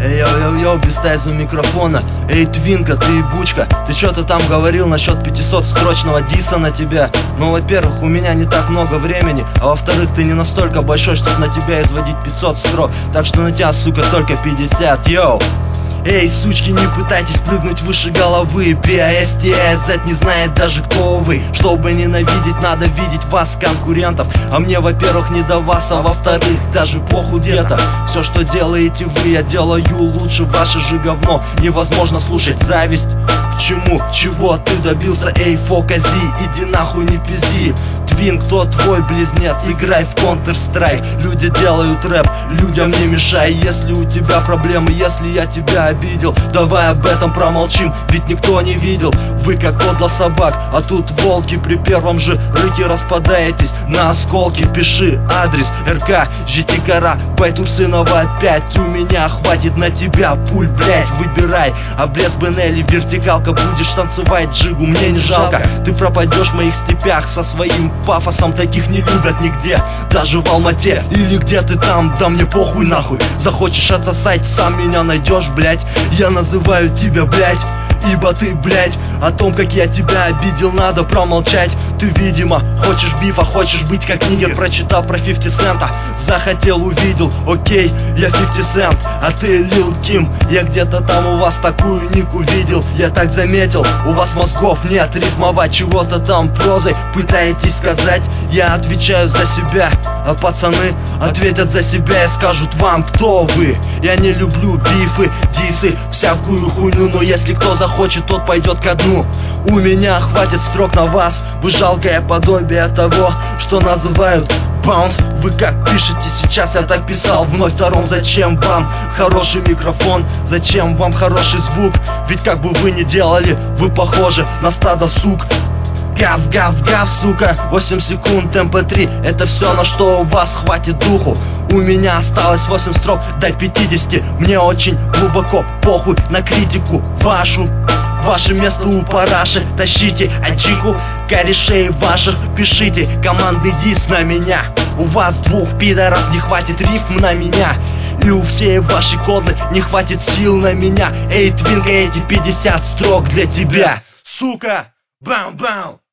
Эй, йоу, бестайз у микрофона. Эй, Твинка, ты ебучка. Ты что-то там говорил насчет 500-строчного диса на тебя. Ну, во-первых, у меня не так много времени, а во-вторых, ты не настолько большой, чтобы на тебя изводить 500 строк. Так что на тебя, сука, только 50, йоу. Эй, сучки, не пытайтесь прыгнуть выше головы. PASTZ не знает даже, кто вы. Чтобы ненавидеть, надо видеть вас, конкурентов. А мне, во-первых, не до вас, а во-вторых, даже похуй где-то. Все, что делаете вы, я делаю лучше. Ваше же говно невозможно слушать. Зависть к чему? Чего ты добился? Эй, Фокази, иди нахуй, не пизди. Твин, кто твой близнец? Играй в Counter-Strike. Люди делают рэп, людям не мешай. Если у тебя проблемы, если я тебя обидел, давай об этом промолчим, ведь никто не видел. Вы как кот для собак, а тут волки. При первом же рыке распадаетесь на осколки. Пиши адрес РК, ЖТ-кара, Байтусынова опять. У меня хватит на тебя пуль, блять, выбирай. Обрез Бенелли, вертикалка, будешь танцевать джигу, мне не жалко. Ты пропадешь в моих степях со своим пафосом. Таких не любят нигде, даже в Алмате. Или где ты там, да мне похуй нахуй. Захочешь отсосать, сам меня найдешь, блять. Я называю тебя, блять, ибо ты, блять, о том, как я тебя обидел, надо промолчать. Ты, видимо, хочешь бифа, хочешь быть как нигер. Прочитал про 50 цента, захотел, увидел. Окей, я 50 цент, а ты Лил Ким. Я где-то там у вас такую нику видел. Я так заметил, у вас мозгов нет. Рифмовать чего-то там прозой пытаетесь сказать. Я отвечаю за себя, а пацаны ответят за себя и скажут вам, кто вы. Я не люблю бифы, дисы, всякую хуйню, но если кто захочет, тот пойдет ко дну. У меня хватит строк на вас. Вы жалкое подобие того, что называют баунс. Вы как пишете сейчас, я так писал вновь. Втором, зачем вам хороший микрофон? Зачем вам хороший звук? Ведь как бы вы ни делали, вы похожи на стадо сук. Гав, гав, гав, сука, 8 секунд mp3. Это все, на что у вас хватит духу. У меня осталось 8 строк до 50. Мне очень глубоко похуй на критику вашу. Ваше место у параши, тащите аджику. Корешей ваших пишите команды дис на меня. У вас двух пидоров не хватит рифм на меня. И у всей вашей кодлы не хватит сил на меня. Эй, Твинка, эти 50 строк для тебя, сука. Бам-бам.